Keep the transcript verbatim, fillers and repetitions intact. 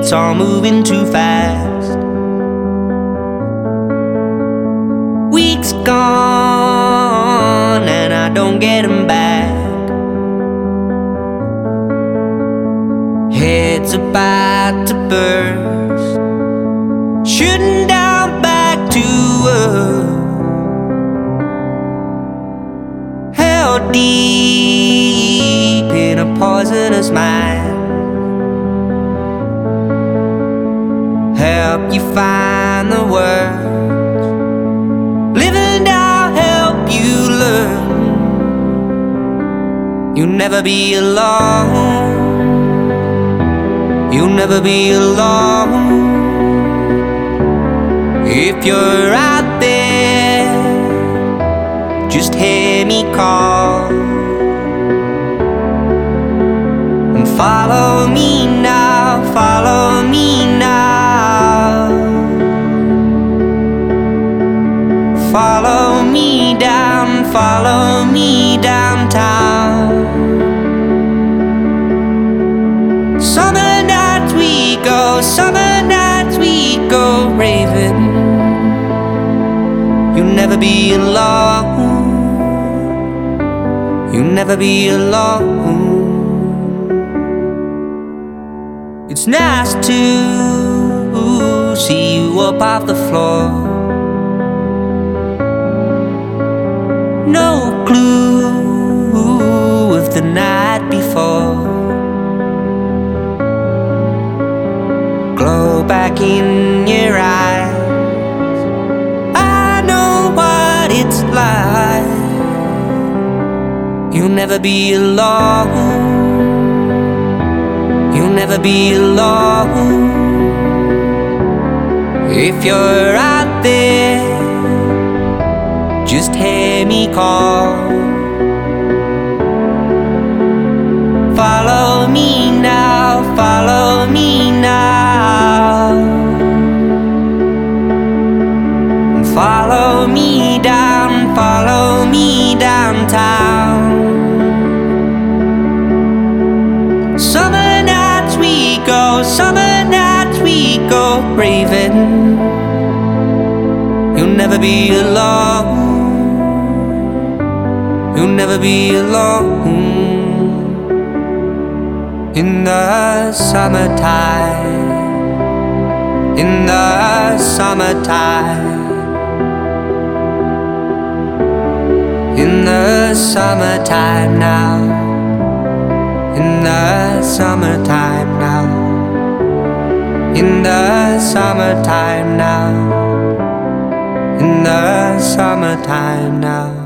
it's all moving too fast. Weeks gone and I don't get them back. Head's about to burst, shooting down back to earth. Held deep in a poisonous mind. Help you find the words, living down, help you learn. You'll never be alone. You'll never be alone. If you're out there, just hear me call and follow me now, follow me now. Follow me down, follow me downtown. Summer nights we go, summer nights we go raving. You'll never be alone. You'll never be alone. It's nice to see you up off the floor. No clue of the night before. Glow back in your eyes. I know what it's like. You'll never be alone. You'll never be alone. If you're out there, just hear me call. Follow me now, follow me now. Follow me down, follow me downtown. Summer nights we go, summer nights we go raving. You'll never be alone. You'll never be alone. In the summertime, in the summertime, in the summertime now, in the summertime now, in the summertime now, in the summertime now.